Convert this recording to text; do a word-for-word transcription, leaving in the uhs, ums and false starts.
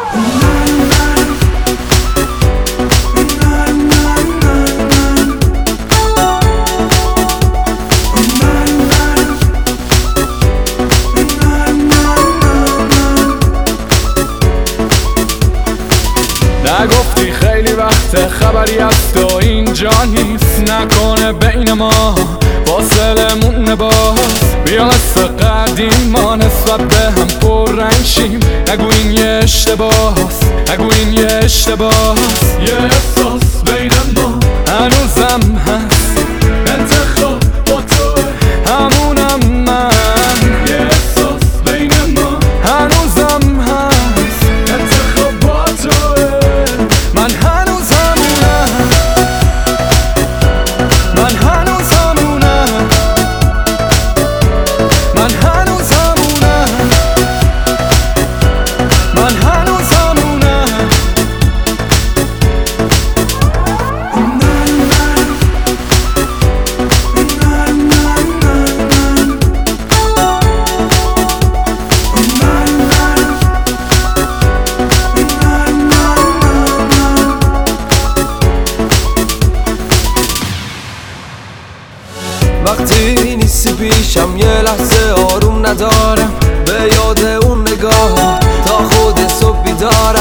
نگفتی خیلی وقت خبری از تو اینجا نیست، نکنه بین ما فاصله مونه باز. بیا مثل قدیم ما نسبت به هم پررنگ شیم، نگو این یه اشتباس، نگو این یه اشتباس. یه احساس بین ما هنوزم هست، انتخاب با توه همونم من. یه احساس بین ما هنوزم هست، انتخاب با توه من هنوز همونم، من هنوز همونم، من هنوز همونم، من هنوز همونم. وقتی نیستی پیشم یه لحظه آروم ندارم، به یاد اون نگاه تا خود صبح بیدارم.